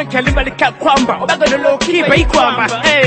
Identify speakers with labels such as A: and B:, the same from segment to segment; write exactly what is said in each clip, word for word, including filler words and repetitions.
A: Frank alibalika kwamba obaga no kiba ikwamba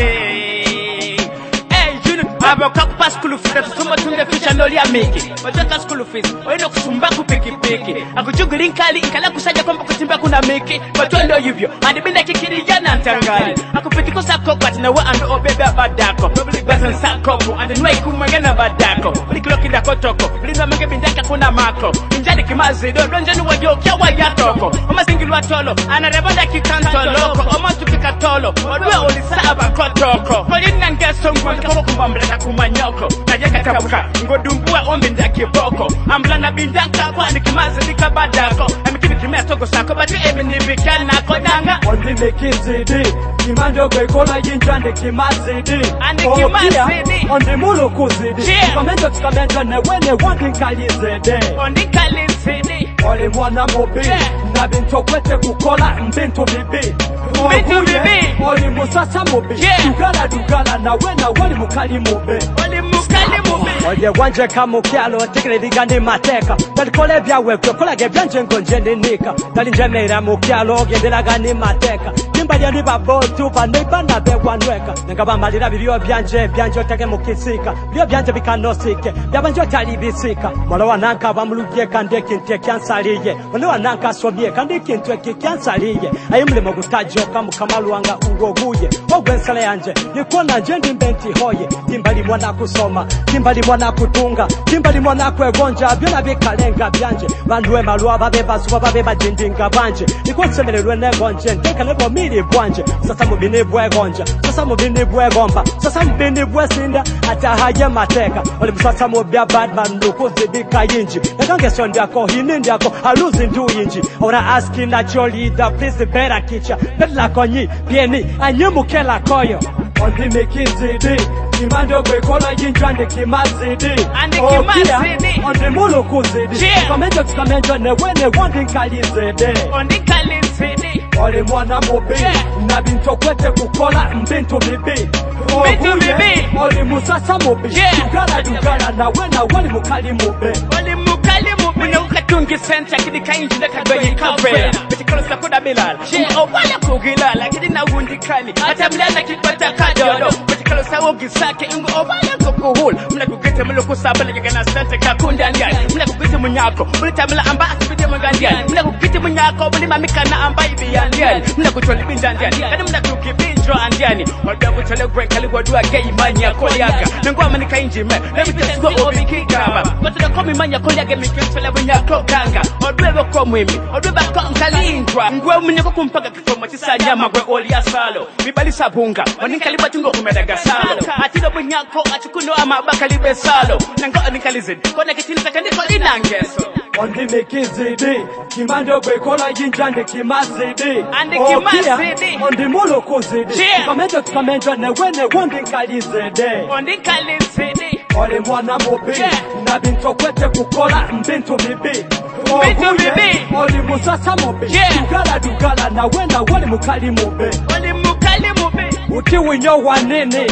A: hey hey you know aba kakpa school fees tusoma tunde fisha ndoli amiki wajaka school fees oino kusumba kupiki piki akujuguli nkali ikala kusaja kwamba kutimba kuna miki watu ndo hivyo andibinda kikiri jana ntangali akupiti kosa kokwa tinawa ando obebe badako basan sakopo and nwai kumagana badako ulikilo kidako toko ulinwa mange bindaka kuna mako injadi kimazi do donjenu wajokia wajatoko omasingilu watolo anarebanda kikanto loko omatu kikatolo wadwe ulisaba kotoko kolina ngeso mkwantako kumbambeleka kumanyoko najeka tabuka ngodumbua ombi ndaki boko ambla na bindaka kwa nikimazi nikabadako amikibi kimea togo sako bati emi nibikana kodanga
B: ondi mekizidi kimando kwe kola yinjande kimazidi
A: andi kimazidi
B: ondi mulu kuzidi komendo tukamendo newene wandi kalizidi
A: ondi kalizidi
B: oli mwana mobi na binto kwete kukola mbintu bibi
A: mbintu bibi
B: oli musasa mobi dugala dugala na wena wali mukali mobi
A: oli mukali mobi
B: oye wanje kamukyalo tikire ligande mateka talikole byawe kola gebyanje ngonje nika talinjemera mukyalo genderaga ni mateka timbali ndi babotu baneba na bewanweka ngabamalira bibyo byanje byanje otake mukisika bibyo byanje bikanosike byabanje talibisika mola wananka bamulubye kande kinte kyansaliye mola wananka somye kande kinte kyansaliye ayimule mugutajo kamukamalwanga ugoguye ogwensala yanje nikona nje ndi mbenti hoye timbali mwana kusoma timbali mwana kutunga timbali mwana kwegonja byona bikalenga byanje bandwe malwa babe basuba babe bajindinga banje nikonsemererwe negonje nteka nebo mili bwanje sasa mubini bwegonja sasa mubini bwegomba sasa mubini bwesinda atahaje mateka oli musasa mubya badman nukuzibika yinji nakange sondi yako hinindi yako aluzi ndu yinji ora asking that your leader please better kitcha bedla konyi pieni anyumukela koyo ondi mekizidi kimando kwe kola yinjande kimazidi
A: andi kimazidi
B: ondi mulu kuzidi komendo tukamendo newene wandi kalizidi
A: ondi kalizidi
B: oli mwana mobi na binto kwete kukola mbintu bibi
A: mbintu bibi
B: oli musasa mobi dugala dugala na wena wali mukali mobi
A: oli mukali mobi na ukatungi senta kidika inji na kadwe yikavela bitikolo sakuda bilala wala kugilala kidina undikali hata mlana kipata kadodo bitikolo sawogi sake ingo wala kukuhula mna kugete mlo kusabala jagana senta kakunda ndiani mna kugete munyako ulitamila amba asibide mwangandiani mna kugete munyako ulima mikana amba ibi yandiani mna kucholi binjandiani kani mna kukibinjo andiani walbia kuchole gwen kaligwa dua gei manya koliaka nengwa manika injime nebiteswa obikikaba batida komi manya koliage mikintole bunyako kanga odwe bako mwimi odwe bako nkalindwa ngwe munyako kumpaga kifoma chisanya magwe oli asalo bibali sabunga waninka liba tungo kumedaga salo atido bunyako atukuno amabaka libe salo nango anikalizid kone kitinisa kandiko linangeso
B: ondi mekizidi kimando kwe kola yinjande kimazidi
A: andi kimazidi
B: ondi mulu kuzidi komendo tukamendo newene wandi kalizidi
A: ondi kalizidi
B: oli mwana mobi na binto kwete kukola mbintu bibi
A: mbintu bibi
B: oli musasa mobi dugala dugala na wena wali mukali mobi
A: oli mukali mobi
B: uti winyo wanini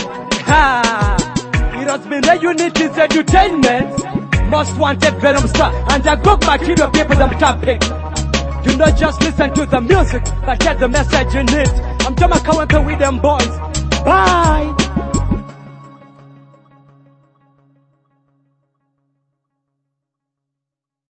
B: ha it has been a Unity's entertainment most wanted venom star and I got my kid of people I'm tapping. Do not just listen to the music but get the message in it. I'm Jama Kawempe with them boys. Bye.